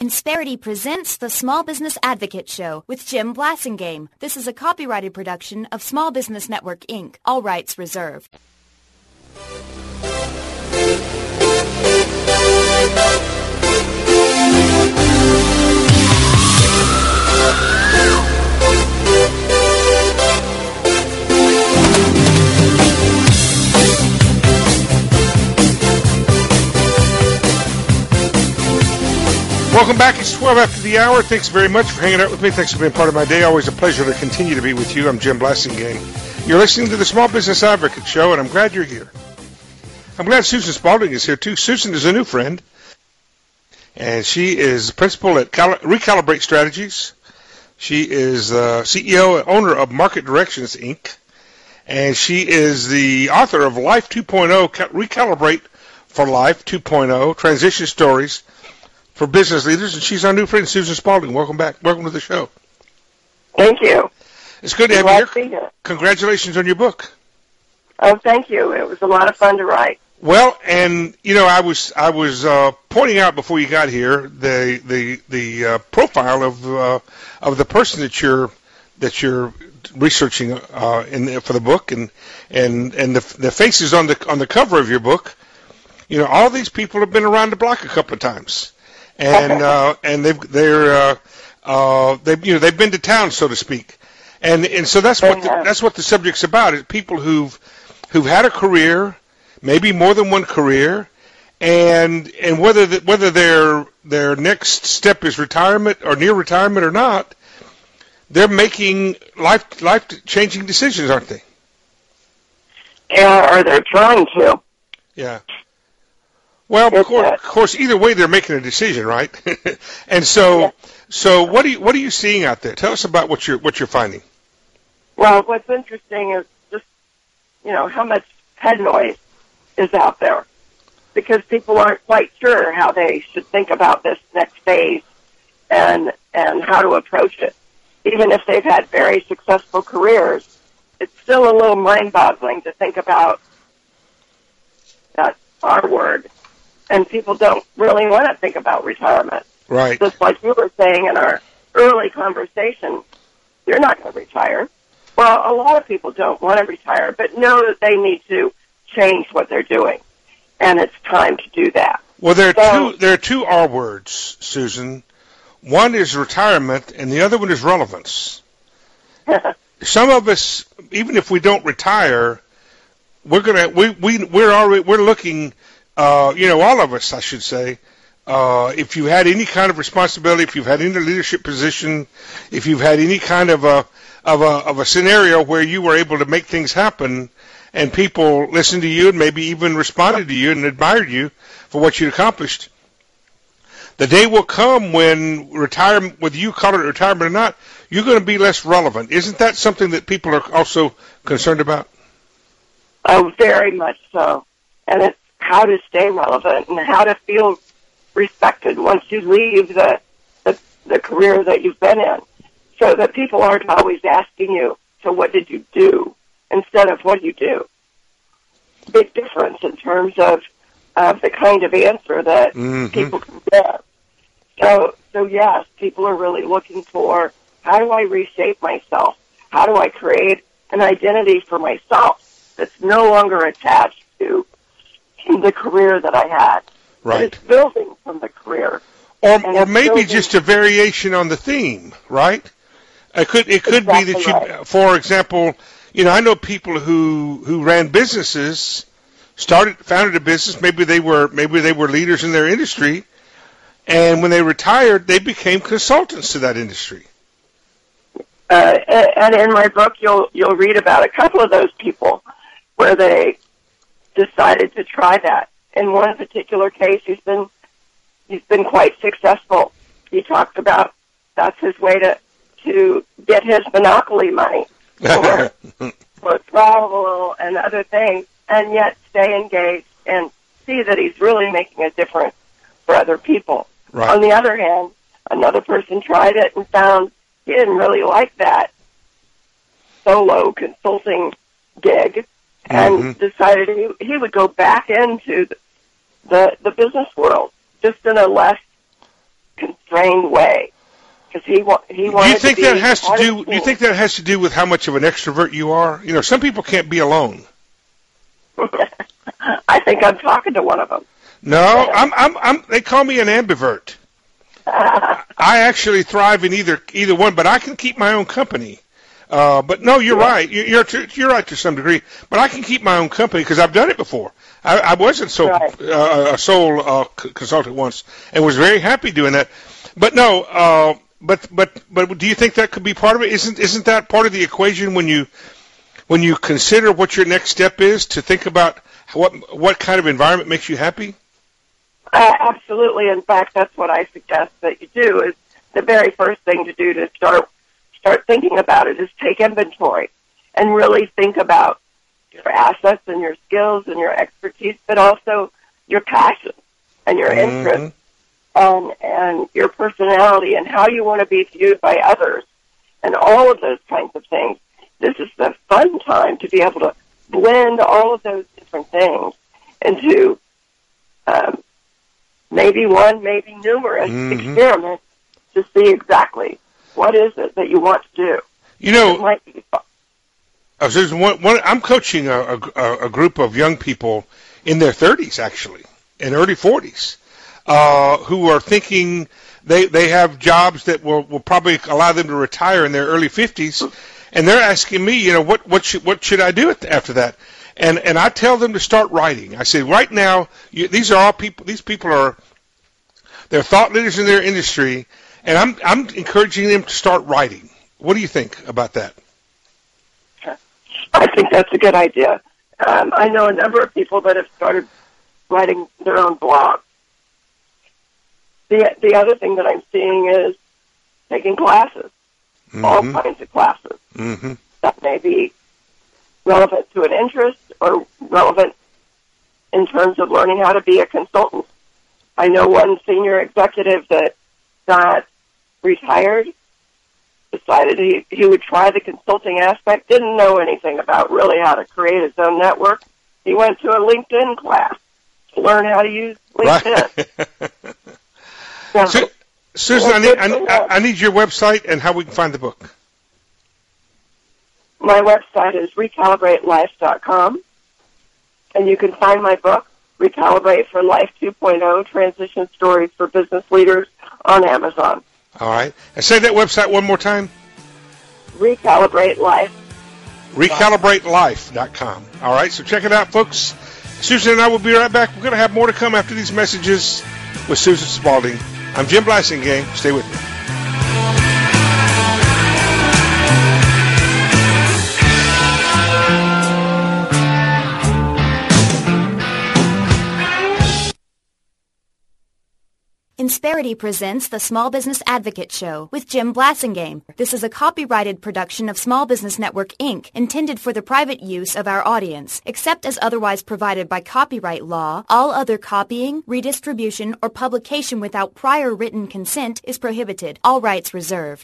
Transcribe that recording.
Insperity presents the Small Business Advocate Show with Jim Blasingame. This is a copyrighted production of Small Business Network, Inc., all rights reserved. Welcome back. It's 12 after the hour. Thanks very much for hanging out with me. Thanks for being part of my day. Always a pleasure to continue to be with you. I'm Jim Blasingame. You're listening to the Small Business Advocate Show, and I'm glad you're here. I'm glad Susan Spalding is here, too. Susan is a new friend, and she is principal at Recalibrate Strategies. She is CEO and owner of Market Directions, Inc., and she is the author of Life 2.0, Recalibrate for Life 2.0, Transition Stories for Business Leaders, and she's our new friend, Susan Spalding. Welcome back. Welcome to the show. Thank you. It's good to have you here. Congratulations on your book. Oh, thank you. It was a lot of fun to write. Well, and you know, I was pointing out before you got here the profile of the person that you're researching for the book, and the faces on the cover of your book. You know, all these people have been around the block a couple of times. And they've been to town, so to speak, and so that's what the subject's about. Is people who've had a career, maybe more than one career, and whether their next step is retirement or near retirement or not, they're making life changing decisions, aren't they? Yeah, or they're trying to. Yeah. Well, of course, either way, they're making a decision, right? And so what are you seeing out there? Tell us about what you're finding. Well, what's interesting is just, you know, how much head noise is out there, because people aren't quite sure how they should think about this next phase and how to approach it. Even if they've had very successful careers, it's still a little mind-boggling to think about that R word. And people don't really want to think about retirement. Right. Just like you were saying in our early conversation, you're not going to retire. Well, a lot of people don't want to retire, but know that they need to change what they're doing. And it's time to do that. Well, there are two R words, Susan. One is retirement, and the other one is relevance. Some of us, even if we don't retire, we're looking. All of us, I should say, if you had any kind of responsibility, if you've had any leadership position, if you've had any kind of a scenario where you were able to make things happen, and people listened to you and maybe even responded to you and admired you for what you'd accomplished, the day will come when retirement, whether you call it retirement or not, you're going to be less relevant. Isn't that something that people are also concerned about? Oh, very much so. And it's how to stay relevant and how to feel respected once you leave the career that you've been in, so that people aren't always asking you, so what did you do, instead of what do you do. Big difference in terms of the kind of answer that people can get. So yes, people are really looking for, how do I reshape myself? How do I create an identity for myself that's no longer attached to the career that I had. Right. It's building from the career. Or maybe just a variation on the theme, right? It could exactly be that you, right. For example, you know, I know people who ran businesses, founded a business, maybe they were leaders in their industry, and when they retired, they became consultants to that industry. And in my book, you'll read about a couple of those people where they decided to try that. In one particular case, he's been quite successful. He talked about that's his way to get his monopoly money for travel and other things, and yet stay engaged and see that he's really making a difference for other people. Right. On the other hand, another person tried it and found he didn't really like that solo consulting gig, and decided he would go back into the business world, just in a less constrained way. Because he wanted Do you think to be that has to part do? of the Do you team. think that has to do with how much of an extrovert you are? You know, some people can't be alone. I think I'm talking to one of them. No, I'm. They call me an ambivert. I actually thrive in either one, but I can keep my own company. But no, you're right. You're right to some degree. But I can keep my own company because I've done it before. I wasn't a sole consultant once and was very happy doing that. But no, but do you think that could be part of it? Isn't that part of the equation when you consider what your next step is to think about what kind of environment makes you happy? Absolutely. In fact, that's what I suggest that you do. Is the very first thing to do to start thinking about it is take inventory and really think about your assets and your skills and your expertise, but also your passion and your interest and your personality and how you want to be viewed by others and all of those kinds of things. This is the fun time to be able to blend all of those different things into maybe one, maybe numerous experiments to see exactly what is it that you want to do. You know, it might be fun. I'm coaching a group of young people in their 30s, actually, and early 40s, who are thinking they have jobs that will probably allow them to retire in their early 50s, and they're asking me, you know, what should I do after that? And I tell them to start writing. I say, right now, these are all people. These people they're thought leaders in their industry, and I'm encouraging them to start writing. What do you think about that? I think that's a good idea. I know a number of people that have started writing their own blogs. The other thing that I'm seeing is taking classes, all kinds of classes. That may be relevant to an interest or relevant in terms of learning how to be a consultant. I know one senior executive that got retired, decided he would try the consulting aspect, didn't know anything about really how to create his own network. He went to a LinkedIn class to learn how to use LinkedIn. Right. Susan, I need your website and how we can find the book. My website is recalibratelife.com, and you can find my book, Recalibrate for Life 2.0, Transition Stories for Business Leaders, on Amazon. All right. And say that website one more time. Recalibrate Life. RecalibrateLife.com. All right, so check it out, folks. Susan and I will be right back. We're going to have more to come after these messages with Susan Spaulding. I'm Jim Blasingame. Stay with me. Insperity presents the Small Business Advocate Show with Jim Blasingame. This is a copyrighted production of Small Business Network, Inc., intended for the private use of our audience. Except as otherwise provided by copyright law, all other copying, redistribution, or publication without prior written consent is prohibited. All rights reserved.